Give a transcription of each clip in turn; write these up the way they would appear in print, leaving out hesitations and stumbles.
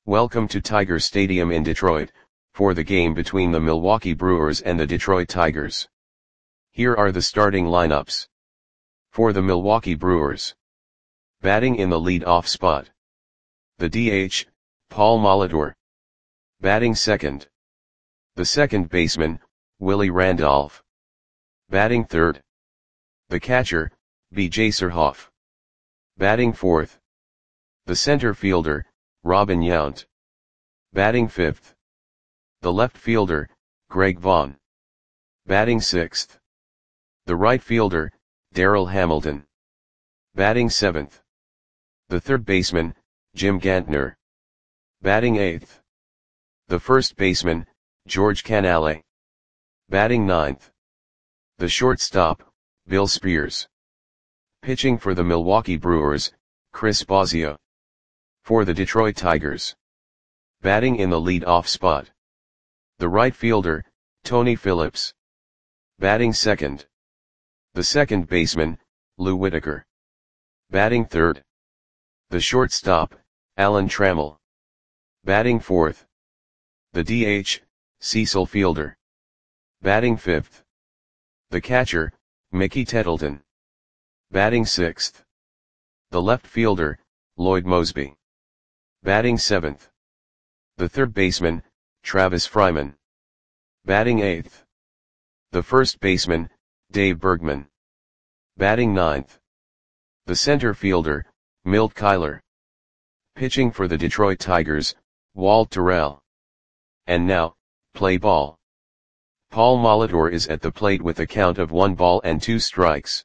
Welcome to Tiger Stadium in Detroit, for the game between the Milwaukee Brewers and the Detroit Tigers. Here are the starting lineups. For the Milwaukee Brewers. Batting in the lead-off spot. The DH, Paul Molitor. Batting second. The second baseman, Willie Randolph. Batting third. The catcher, B.J. Surhoff. Batting fourth. The center fielder, Robin Yount. Batting fifth. The left fielder, Greg Vaughn. Batting sixth. The right fielder, Darryl Hamilton. Batting seventh. The third baseman, Jim Gantner. Batting eighth. The first baseman, George Canale. Batting ninth. The shortstop, Bill Spears. Pitching for the Milwaukee Brewers, Chris Bosio. For the Detroit Tigers. Batting in the lead-off spot. The right fielder, Tony Phillips. Batting second. The second baseman, Lou Whitaker. Batting third. The shortstop, Alan Trammell. Batting fourth. The DH, Cecil Fielder. Batting fifth. The catcher, Mickey Tettleton. Batting sixth. The left fielder, Lloyd Moseby. Batting seventh. The third baseman, Travis Fryman. Batting eighth. The first baseman, Dave Bergman. Batting ninth. The center fielder, Milt Kyler. Pitching for the Detroit Tigers, Walt Terrell. And now, play ball. Paul Molitor is at the plate with a count of 1 ball and 2 strikes.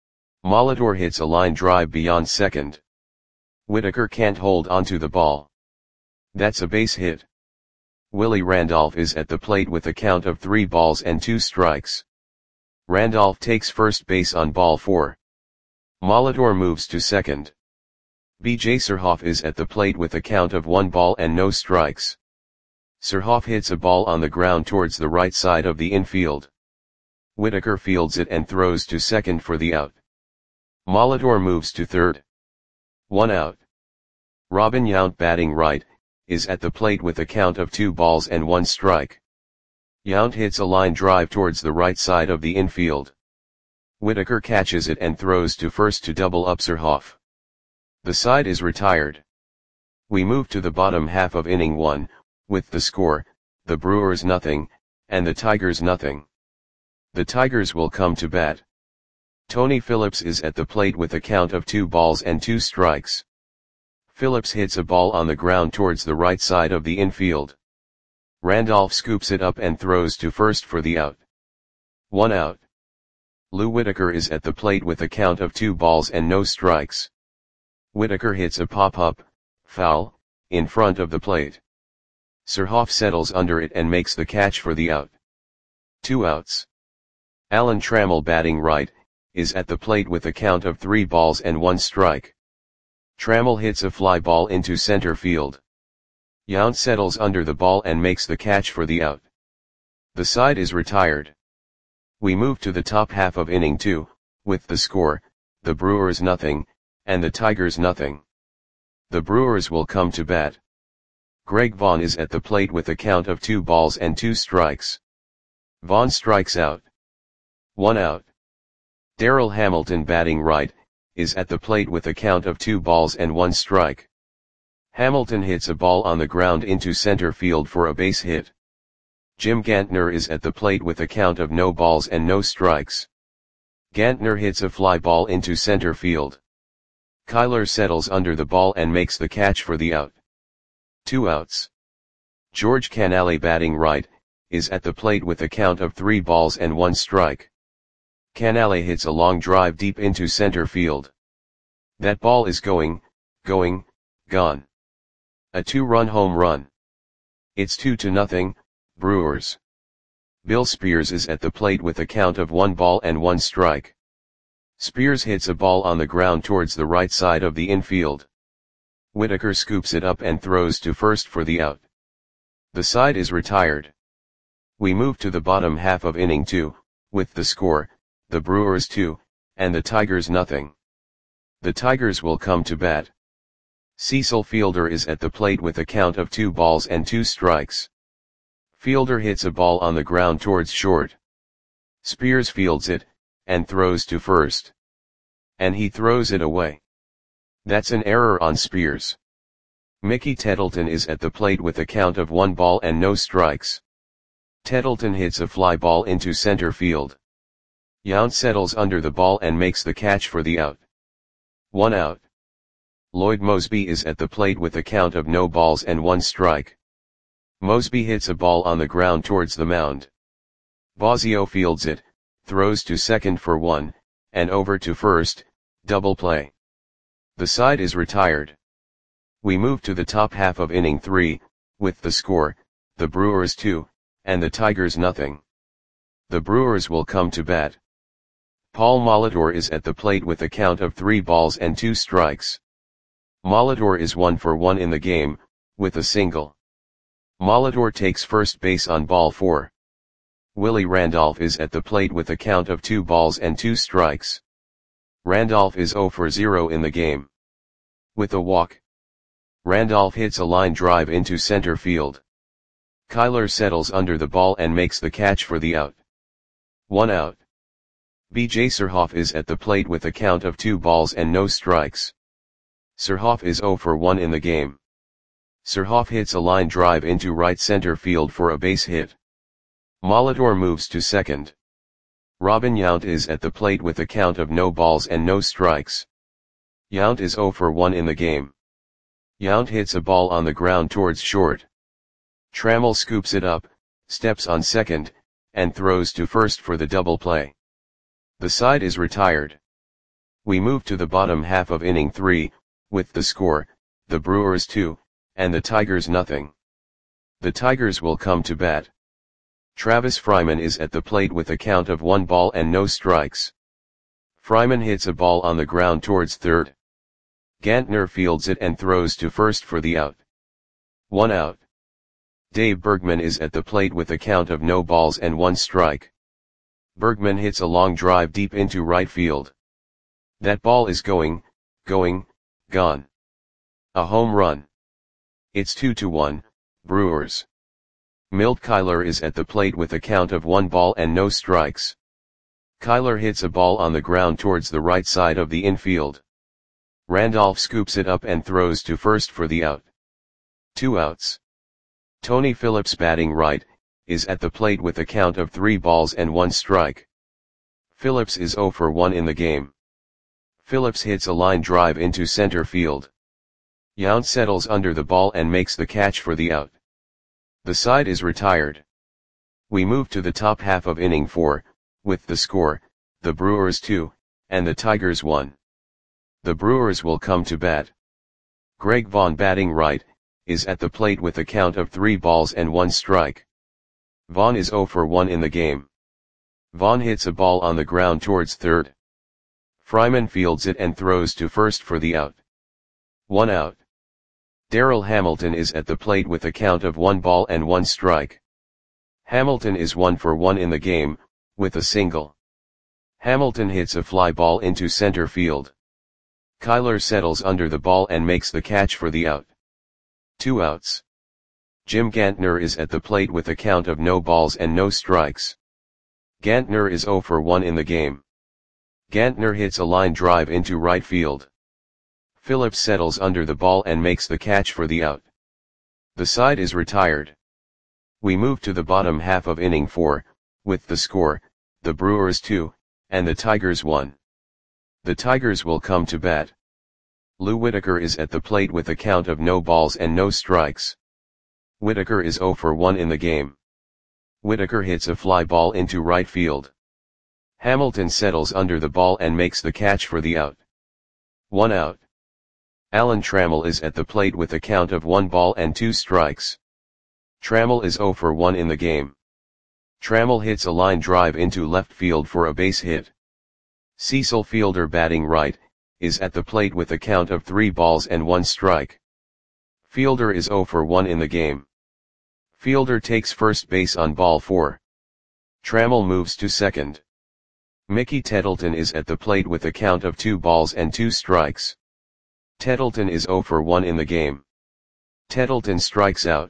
Molitor hits a line drive beyond second. Whitaker can't hold onto the ball. That's a base hit. Willie Randolph is at the plate with a count of 3 balls and 2 strikes. Randolph takes first base on ball 4. Molitor moves to second. B.J. Surhoff is at the plate with a count of 1 ball and no strikes. Surhoff hits a ball on the ground towards the right side of the infield. Whitaker fields it and throws to second for the out. Molitor moves to third. 1 out. Robin Yount, batting right, is at the plate with a count of 2 balls and 1 strike. Yount hits a line drive towards the right side of the infield. Whitaker catches it and throws to first to double up Surhoff. The side is retired. We move to the bottom half of inning 1, with the score, the Brewers nothing, and the Tigers nothing. The Tigers will come to bat. Tony Phillips is at the plate with a count of 2 balls and 2 strikes. Phillips hits a ball on the ground towards the right side of the infield. Randolph scoops it up and throws to first for the out. 1 out. Lou Whitaker is at the plate with a count of 2 balls and no strikes. Whitaker hits a pop-up, foul, in front of the plate. Surhoff settles under it and makes the catch for the out. 2 outs. Alan Trammell, batting right, is at the plate with a count of 3 balls and 1 strike. Trammell hits a fly ball into center field. Yount settles under the ball and makes the catch for the out. The side is retired. We move to the top half of inning 2, with the score, the Brewers nothing, and the Tigers nothing. The Brewers will come to bat. Greg Vaughn is at the plate with a count of 2 balls and 2 strikes. Vaughn strikes out. 1 out. Darryl Hamilton, batting right, is at the plate with a count of 2 balls and 1 strike. Hamilton hits a ball on the ground into center field for a base hit. Jim Gantner is at the plate with a count of no balls and no strikes. Gantner hits a fly ball into center field. Kyler settles under the ball and makes the catch for the out. 2 outs. George Canale, batting right, is at the plate with a count of 3 balls and 1 strike. Canale hits a long drive deep into center field. That ball is gone. A 2-run home run. It's 2-0, Brewers. Bill Spears is at the plate with a count of 1 ball and 1 strike. Spears hits a ball on the ground towards the right side of the infield. Whitaker scoops it up and throws to first for the out. The side is retired. We move to the bottom half of inning 2, with the score, the Brewers 2, and the Tigers nothing. The Tigers will come to bat. Cecil Fielder is at the plate with a count of 2 balls and 2 strikes. Fielder hits a ball on the ground towards short. Spears fields it, and throws to first. And he throws it away. That's an error on Spears. Mickey Tettleton is at the plate with a count of 1 ball and no strikes. Tettleton hits a fly ball into center field. Yount settles under the ball and makes the catch for the out. 1 out. Lloyd Moseby is at the plate with a count of no balls and 1 strike. Moseby hits a ball on the ground towards the mound. Bosio fields it, throws to second for 1, and over to first, double play. The side is retired. We move to the top half of inning 3, with the score, the Brewers 2, and the Tigers nothing. The Brewers will come to bat. Paul Molitor is at the plate with a count of 3 balls and 2 strikes. Molitor is 1 for 1 in the game, with a single. Molitor takes first base on ball 4. Willie Randolph is at the plate with a count of 2 balls and 2 strikes. Randolph is 0 for 0 in the game. With a walk. Randolph hits a line drive into center field. Kyler settles under the ball and makes the catch for the out. 1 out. B.J. Surhoff is at the plate with a count of 2 balls and no strikes. Surhoff is 0 for 1 in the game. Surhoff hits a line drive into right center field for a base hit. Molitor moves to second. Robin Yount is at the plate with a count of no balls and no strikes. Yount is 0 for 1 in the game. Yount hits a ball on the ground towards short. Trammell scoops it up, steps on second, and throws to first for the double play. The side is retired. We move to the bottom half of inning 3, with the score, the Brewers 2, and the Tigers nothing. The Tigers will come to bat. Travis Fryman is at the plate with a count of 1 ball and no strikes. Fryman hits a ball on the ground towards third. Gantner fields it and throws to first for the out. 1 out. Dave Bergman is at the plate with a count of no balls and 1 strike. Bergman hits a long drive deep into right field. That ball is gone. A home run. It's 2-1, Brewers. Milt Kyler is at the plate with a count of 1 ball and no strikes. Kyler hits a ball on the ground towards the right side of the infield. Randolph scoops it up and throws to first for the out. 2 outs. Tony Phillips, batting right, is at the plate with a count of 3 balls and 1 strike. Phillips is 0 for 1 in the game. Phillips hits a line drive into center field. Yount settles under the ball and makes the catch for the out. The side is retired. We move to the top half of inning 4, with the score, the Brewers 2, and the Tigers 1. The Brewers will come to bat. Greg Vaughn, batting right, is at the plate with a count of 3 balls and 1 strike. Vaughn is 0 for 1 in the game. Vaughn hits a ball on the ground towards third. Fryman fields it and throws to first for the out. 1 out. Darrell Hamilton is at the plate with a count of 1 ball and 1 strike. Hamilton is 1 for 1 in the game, with a single. Hamilton hits a fly ball into center field. Kyler settles under the ball and makes the catch for the out. 2 outs. Jim Gantner is at the plate with a count of no balls and no strikes. Gantner is 0 for 1 in the game. Gantner hits a line drive into right field. Phillips settles under the ball and makes the catch for the out. The side is retired. We move to the bottom half of inning 4, with the score, the Brewers 2, and the Tigers 1. The Tigers will come to bat. Lou Whitaker is at the plate with a count of no balls and no strikes. Whitaker is 0 for 1 in the game. Whitaker hits a fly ball into right field. Hamilton settles under the ball and makes the catch for the out. 1 out. Alan Trammell is at the plate with a count of 1 ball and 2 strikes. Trammell is 0 for 1 in the game. Trammell hits a line drive into left field for a base hit. Cecil Fielder, batting right, is at the plate with a count of 3 balls and 1 strike. Fielder is 0 for 1 in the game. Fielder takes first base on ball 4. Trammell moves to second. Mickey Tettleton is at the plate with a count of 2 balls and 2 strikes. Tettleton is 0 for 1 in the game. Tettleton strikes out.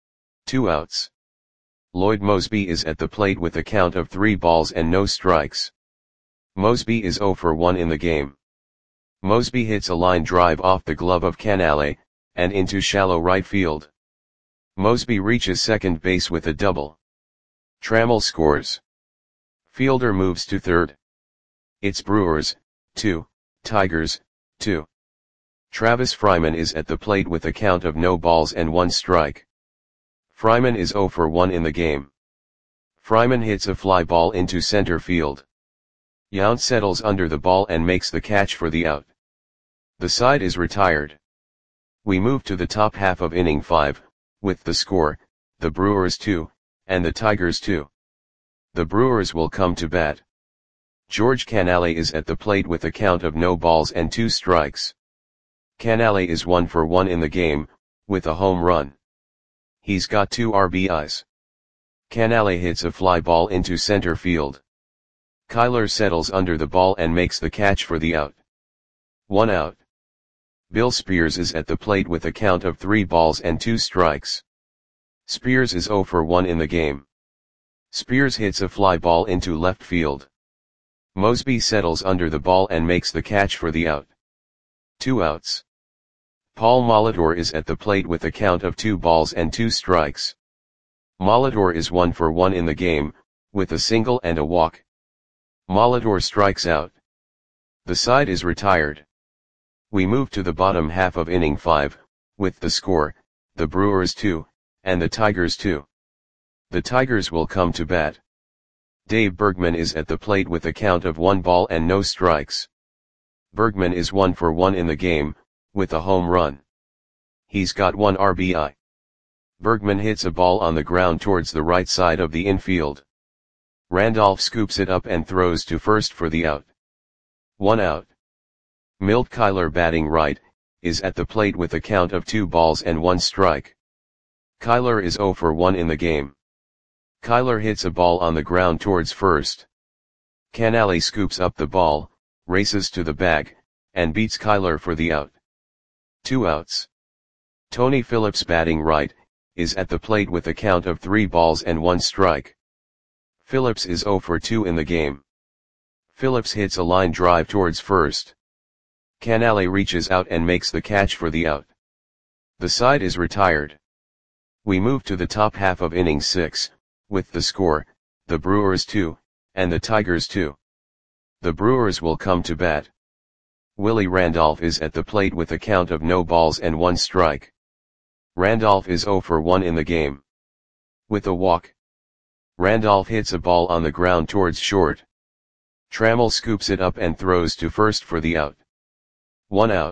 2 outs. Lloyd Moseby is at the plate with a count of 3 balls and no strikes. Moseby is 0 for 1 in the game. Moseby hits a line drive off the glove of Canale, and into shallow right field. Moseby reaches second base with a double. Trammell scores. Fielder moves to third. It's Brewers, 2, Tigers, 2. Travis Fryman is at the plate with a count of no balls and 1 strike. Fryman is 0 for 1 in the game. Fryman hits a fly ball into center field. Yount settles under the ball and makes the catch for the out. The side is retired. We move to the top half of inning 5, with the score, the Brewers 2, and the Tigers 2. The Brewers will come to bat. George Canale is at the plate with a count of no balls and 2 strikes. Canale is 1 for 1 in the game, with a home run. He's got 2 RBIs. Canale hits a fly ball into center field. Kyler settles under the ball and makes the catch for the out. 1 out. Bill Spears is at the plate with a count of 3 balls and 2 strikes. Spears is 0 for 1 in the game. Spears hits a fly ball into left field. Moseby settles under the ball and makes the catch for the out. 2 outs. Paul Molitor is at the plate with a count of 2 balls and 2 strikes. Molitor is 1 for 1 in the game, with a single and a walk. Molitor strikes out. The side is retired. We move to the bottom half of inning 5, with the score, the Brewers 2, and the Tigers 2. The Tigers will come to bat. Dave Bergman is at the plate with a count of 1 ball and no strikes. Bergman is 1 for 1 in the game, with a home run. He's got 1 RBI. Bergman hits a ball on the ground towards the right side of the infield. Randolph scoops it up and throws to first for the out. 1 out. Milt Kyler, batting right, is at the plate with a count of 2 balls and 1 strike. Kyler is 0 for 1 in the game. Kyler hits a ball on the ground towards first. Canale scoops up the ball, races to the bag, and beats Kyler for the out. 2 outs. Tony Phillips, batting right, is at the plate with a count of 3 balls and 1 strike. Phillips is 0 for 2 in the game. Phillips hits a line drive towards first. Canale reaches out and makes the catch for the out. The side is retired. We move to the top half of inning 6, with the score, the Brewers 2, and the Tigers 2. The Brewers will come to bat. Willie Randolph is at the plate with a count of no balls and 1 strike. Randolph is 0 for 1 in the game. With a walk. Randolph hits a ball on the ground towards short. Trammell scoops it up and throws to first for the out. 1 out.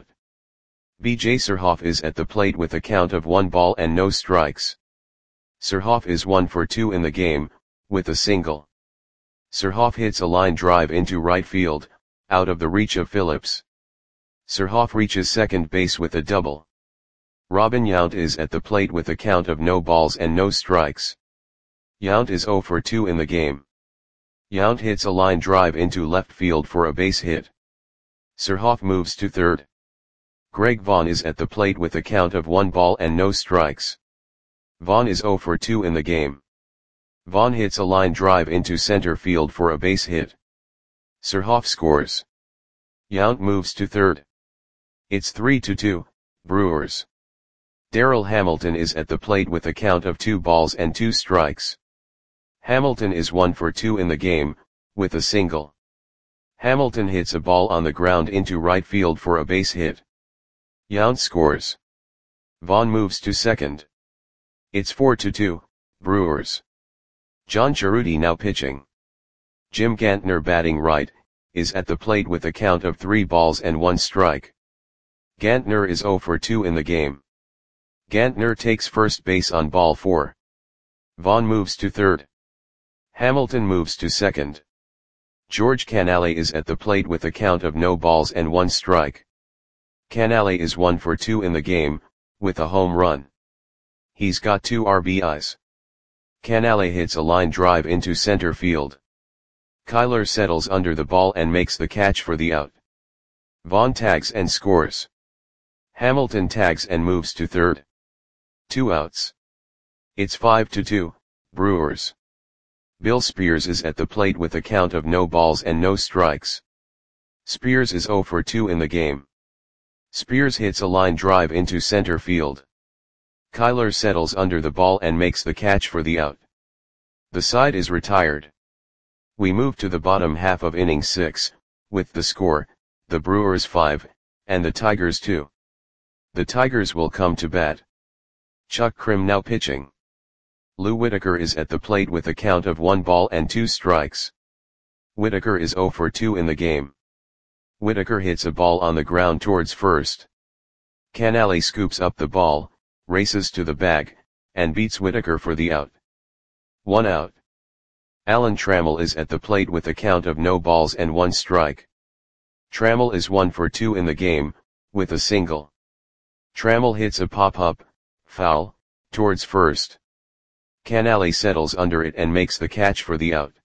B.J. Surhoff is at the plate with a count of 1 ball and no strikes. Surhoff is 1 for 2 in the game, with a single. Surhoff hits a line drive into right field, out of the reach of Phillips. Surhoff reaches second base with a double. Robin Yount is at the plate with a count of no balls and no strikes. Yount is 0 for 2 in the game. Yount hits a line drive into left field for a base hit. Surhoff moves to third. Greg Vaughn is at the plate with a count of 1 ball and no strikes. Vaughn is 0 for 2 in the game. Vaughn hits a line drive into center field for a base hit. Surhoff scores. Yount moves to third. It's 3-2, Brewers. Darrell Hamilton is at the plate with a count of 2 balls and 2 strikes. Hamilton is 1 for 2 in the game, with a single. Hamilton hits a ball on the ground into right field for a base hit. Yount scores. Vaughn moves to second. It's 4-2, Brewers. John Cerruti now pitching. Jim Gantner, batting right, is at the plate with a count of 3 balls and 1 strike. Gantner is 0 for 2 in the game. Gantner takes first base on ball 4. Vaughn moves to third. Hamilton moves to second. George Canale is at the plate with a count of no balls and 1 strike. Canale is 1 for 2 in the game, with a home run. He's got 2 RBIs. Canale hits a line drive into center field. Kyler settles under the ball and makes the catch for the out. Vaughn tags and scores. Hamilton tags and moves to third. 2 outs. It's 5-2, Brewers. Bill Spears is at the plate with a count of no balls and no strikes. Spears is 0 for 2 in the game. Spears hits a line drive into center field. Kyler settles under the ball and makes the catch for the out. The side is retired. We move to the bottom half of inning 6, with the score, the Brewers 5, and the Tigers 2. The Tigers will come to bat. Chuck Krim now pitching. Lou Whitaker is at the plate with a count of 1 ball and 2 strikes. Whitaker is 0 for 2 in the game. Whitaker hits a ball on the ground towards first. Canale scoops up the ball, races to the bag, and beats Whitaker for the out. 1 out. Alan Trammell is at the plate with a count of no balls and 1 strike. Trammell is 1 for 2 in the game, with a single. Trammell hits a pop-up, foul, towards first. Canale settles under it and makes the catch for the out.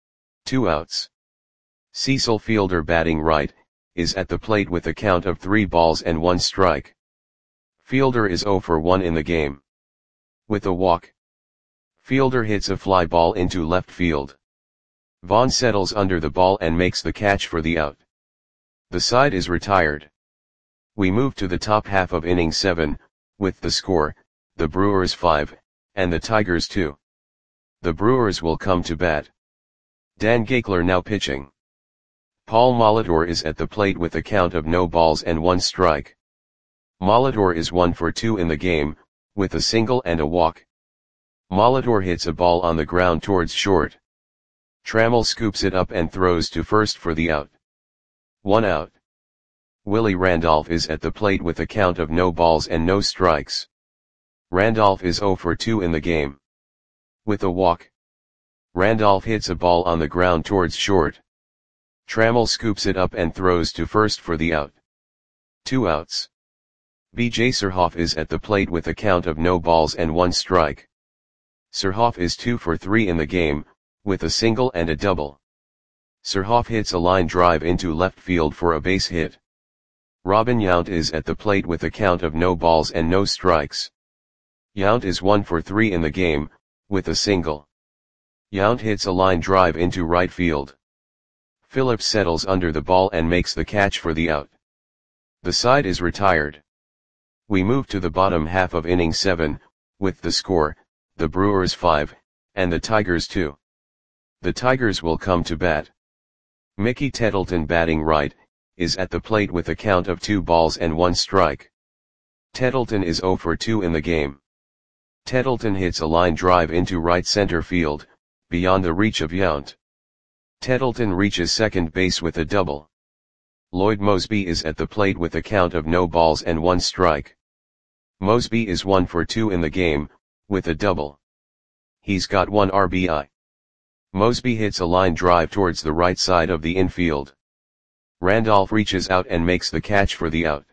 2 outs. Cecil Fielder batting right, is at the plate with a count of 3 balls and 1 strike. Fielder is 0 for 1 in the game. With a walk. Fielder hits a fly ball into left field. Vaughn settles under the ball and makes the catch for the out. The side is retired. We move to the top half of inning 7, with the score, the Brewers 5, and the Tigers 2. The Brewers will come to bat. Dan Gaekler now pitching. Paul Molitor is at the plate with a count of no balls and 1 strike. Molitor is 1 for 2 in the game, with a single and a walk. Molitor hits a ball on the ground towards short. Trammell scoops it up and throws to first for the out. 1 out. Willie Randolph is at the plate with a count of no balls and no strikes. Randolph is 0 for 2 in the game. With a walk. Randolph hits a ball on the ground towards short. Trammell scoops it up and throws to first for the out. 2 outs. B.J. Surhoff is at the plate with a count of no balls and 1 strike. Surhoff is 2 for 3 in the game, with a single and a double. Surhoff hits a line drive into left field for a base hit. Robin Yount is at the plate with a count of no balls and no strikes. Yount is 1 for 3 in the game, with a single. Yount hits a line drive into right field. Phillips settles under the ball and makes the catch for the out. The side is retired. We move to the bottom half of inning 7, with the score, the Brewers 5, and the Tigers 2. The Tigers will come to bat. Mickey Tettleton batting right, is at the plate with a count of 2 balls and 1 strike. Tettleton is 0 for 2 in the game. Tettleton hits a line drive into right center field, beyond the reach of Yount. Tettleton reaches second base with a double. Lloyd Mosby is at the plate with a count of no balls and 1 strike. Mosby is 1 for 2 in the game, with a double. He's got 1 RBI. Mosby hits a line drive towards the right side of the infield. Randolph reaches out and makes the catch for the out.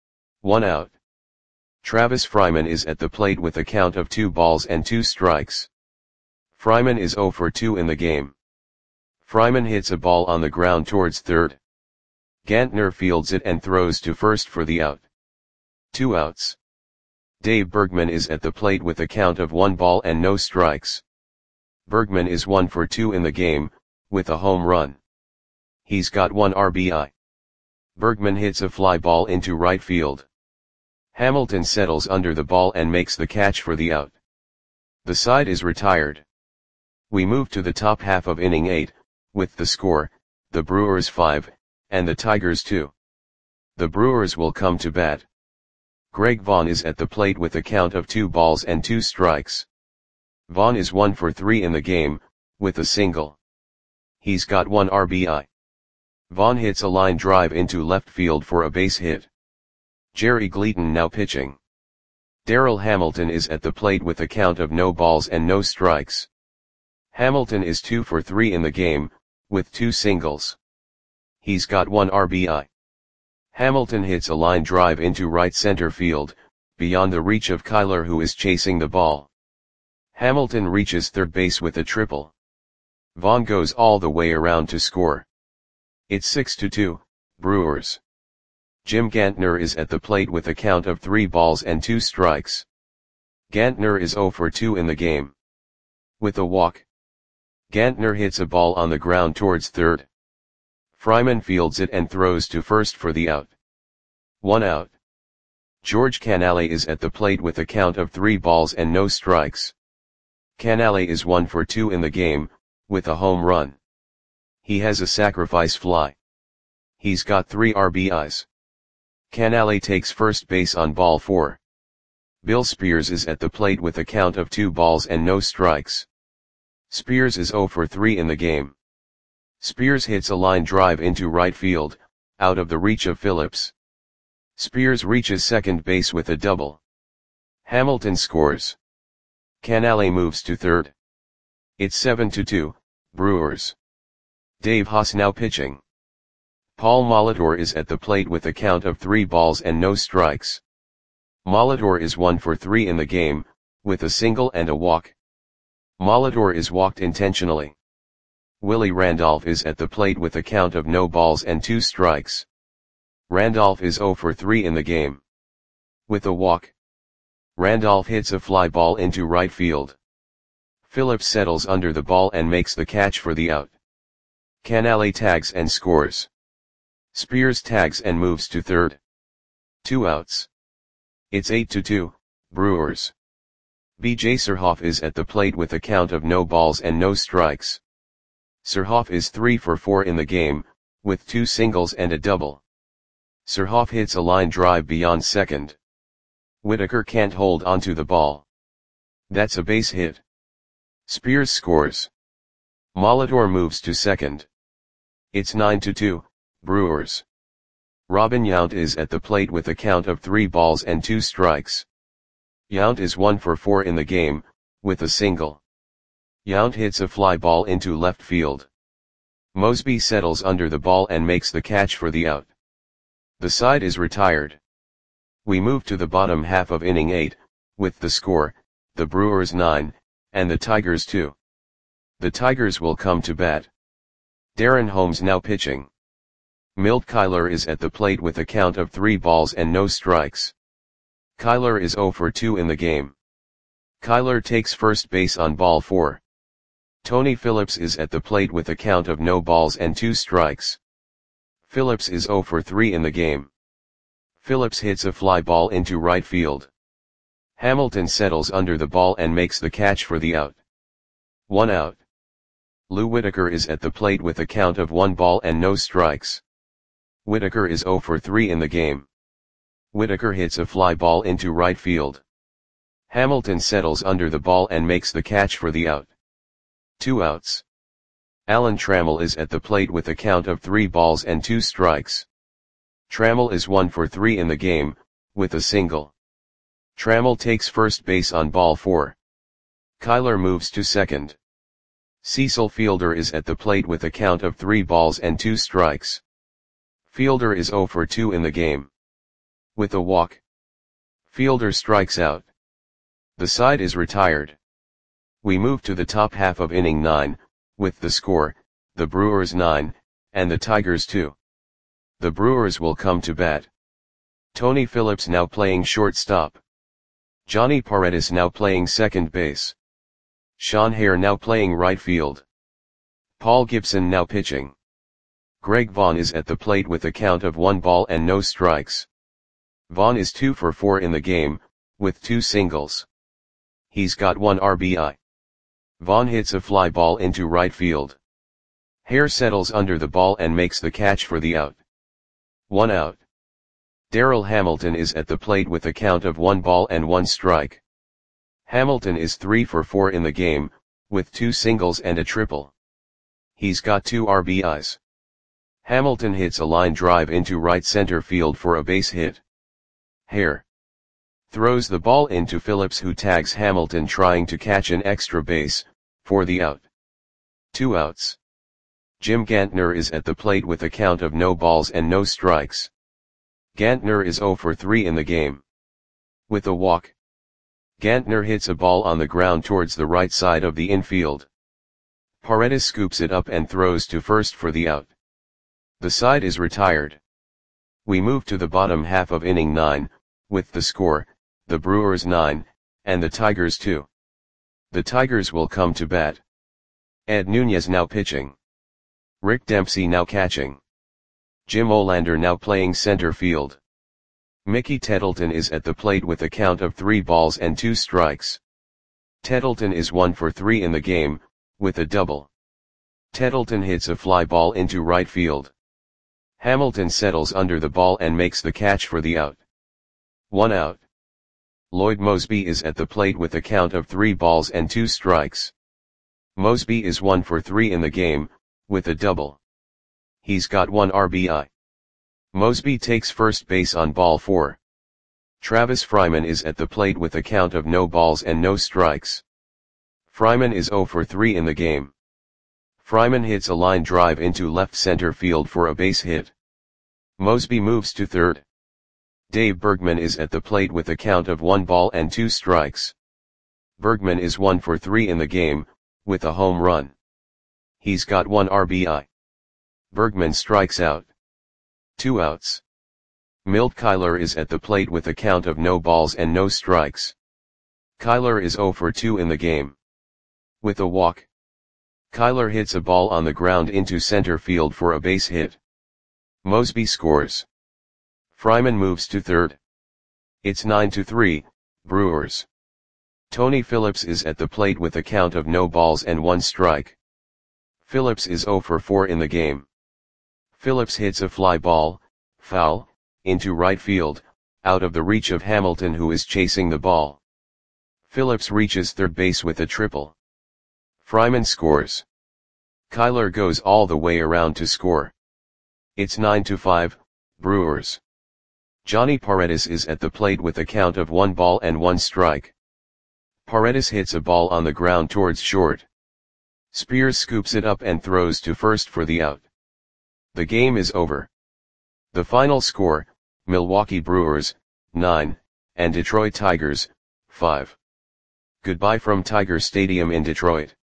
1 out. Travis Fryman is at the plate with a count of 2 balls and 2 strikes. Fryman is 0 for 2 in the game. Fryman hits a ball on the ground towards third. Gantner fields it and throws to first for the out. 2 outs. Dave Bergman is at the plate with a count of 1 ball and no strikes. Bergman is 1 for 2 in the game, with a home run. He's got 1 RBI. Bergman hits a fly ball into right field. Hamilton settles under the ball and makes the catch for the out. The side is retired. We move to the top half of inning 8, with the score, the Brewers 5, and the Tigers 2. The Brewers will come to bat. Greg Vaughn is at the plate with a count of 2 balls and 2 strikes. Vaughn is 1 for 3 in the game, with a single. He's got 1 RBI. Vaughn hits a line drive into left field for a base hit. Jerry Gleaton now pitching. Darrell Hamilton is at the plate with a count of no balls and no strikes. Hamilton is 2 for 3 in the game, with 2 singles. He's got 1 RBI. Hamilton hits a line drive into right center field, beyond the reach of Kyler, who is chasing the ball. Hamilton reaches third base with a triple. Vaughn goes all the way around to score. It's 6-2, Brewers. Jim Gantner is at the plate with a count of 3 balls and 2 strikes. Gantner is 0 for 2 in the game. With a walk, Gantner hits a ball on the ground towards third. Fryman fields it and throws to first for the out. 1 out. George Canale is at the plate with a count of 3 balls and no strikes. Canale is 1 for 2 in the game, with a home run. He has a sacrifice fly. He's got 3 RBIs. Canale takes first base on ball 4. Bill Spears is at the plate with a count of 2 balls and no strikes. Spears is 0 for 3 in the game. Spears hits a line drive into right field, out of the reach of Phillips. Spears reaches second base with a double. Hamilton scores. Canale moves to third. It's 7-2, Brewers. Dave Haas now pitching. Paul Molitor is at the plate with a count of 3 balls and no strikes. Molitor is 1 for 3 in the game, with a single and a walk. Molitor is walked intentionally. Willie Randolph is at the plate with a count of no balls and 2 strikes. Randolph is 0 for 3 in the game. With a walk, Randolph hits a fly ball into right field. Phillips settles under the ball and makes the catch for the out. Canale tags and scores. Spears tags and moves to third. 2 outs. It's 8-2, Brewers. B.J. Surhoff is at the plate with a count of no balls and no strikes. Surhoff is 3 for 4 in the game, with 2 singles and a double. Surhoff hits a line drive beyond second. Whitaker can't hold onto the ball. That's a base hit. Spears scores. Molitor moves to second. It's 9-2, Brewers. Robin Yount is at the plate with a count of 3 balls and 2 strikes. Yount is 1 for 4 in the game, with a single. Yount hits a fly ball into left field. Mosby settles under the ball and makes the catch for the out. The side is retired. We move to the bottom half of inning 8, with the score, the Brewers 9, and the Tigers 2. The Tigers will come to bat. Darren Holmes now pitching. Milt Kyler is at the plate with a count of 3 balls and no strikes. Kyler is 0 for 2 in the game. Kyler takes first base on ball 4. Tony Phillips is at the plate with a count of no balls and 2 strikes. Phillips is 0 for 3 in the game. Phillips hits a fly ball into right field. Hamilton settles under the ball and makes the catch for the out. 1 out. Lou Whitaker is at the plate with a count of 1 ball and no strikes. Whitaker is 0 for 3 in the game. Whitaker hits a fly ball into right field. Hamilton settles under the ball and makes the catch for the out. 2 outs. Alan Trammell is at the plate with a count of 3 balls and 2 strikes. Trammell is 1 for 3 in the game, with a single. Trammell takes first base on ball 4. Kyler moves to second. Cecil Fielder is at the plate with a count of 3 balls and 2 strikes. Fielder is 0 for 2 in the game. With a walk, Fielder strikes out. The side is retired. We move to the top half of inning 9, with the score, the Brewers 9, and the Tigers 2. The Brewers will come to bat. Tony Phillips now playing shortstop. Johnny Paredes now playing second base. Sean Hare now playing right field. Paul Gibson now pitching. Greg Vaughn is at the plate with a count of 1 ball and no strikes. Vaughn is 2 for 4 in the game, with 2 singles. He's got 1 RBI. Vaughn hits a fly ball into right field. Hare settles under the ball and makes the catch for the out. 1 out. Darrell Hamilton is at the plate with a count of 1 ball and 1 strike. Hamilton is 3 for 4 in the game, with 2 singles and a triple. He's got 2 RBIs. Hamilton hits a line drive into right center field for a base hit. Hare throws the ball into Phillips, who tags Hamilton trying to catch an extra base, for the out. 2 outs. Jim Gantner is at the plate with a count of no balls and no strikes. Gantner is 0 for 3 in the game. With a walk, Gantner hits a ball on the ground towards the right side of the infield. Paredes scoops it up and throws to first for the out. The side is retired. We move to the bottom half of inning 9, with the score, the Brewers 9, and the Tigers 2. The Tigers will come to bat. Ed Nunez now pitching. Rick Dempsey now catching. Jim Olander now playing center field. Mickey Tettleton is at the plate with a count of 3 balls and 2 strikes. Tettleton is 1 for 3 in the game, with a double. Tettleton hits a fly ball into right field. Hamilton settles under the ball and makes the catch for the out. 1 out. Lloyd Moseby is at the plate with a count of 3 balls and 2 strikes. Moseby is 1 for 3 in the game, with a double. He's got 1 RBI. Moseby takes first base on ball 4. Travis Fryman is at the plate with a count of no balls and no strikes. Fryman is 0 for 3 in the game. Fryman hits a line drive into left center field for a base hit. Moseby moves to third. Dave Bergman is at the plate with a count of 1 ball and 2 strikes. Bergman is 1 for 3 in the game, with a home run. He's got 1 RBI. Bergman strikes out. 2 outs. Milt Kyler is at the plate with a count of no balls and no strikes. Kyler is 0 for 2 in the game. With a walk. Kyler hits a ball on the ground into center field for a base hit. Moseby scores. Fryman moves to third. It's 9-3, Brewers. Tony Phillips is at the plate with a count of no balls and 1 strike. Phillips is 0 for 4 in the game. Phillips hits a fly ball, foul, into right field, out of the reach of Hamilton who is chasing the ball. Phillips reaches third base with a triple. Fryman scores. Kyler goes all the way around to score. It's 9-5, Brewers. Johnny Paredes is at the plate with a count of 1 ball and 1 strike. Paredes hits a ball on the ground towards short. Spears scoops it up and throws to first for the out. The game is over. The final score, Milwaukee Brewers, 9, and Detroit Tigers, 5. Goodbye from Tiger Stadium in Detroit.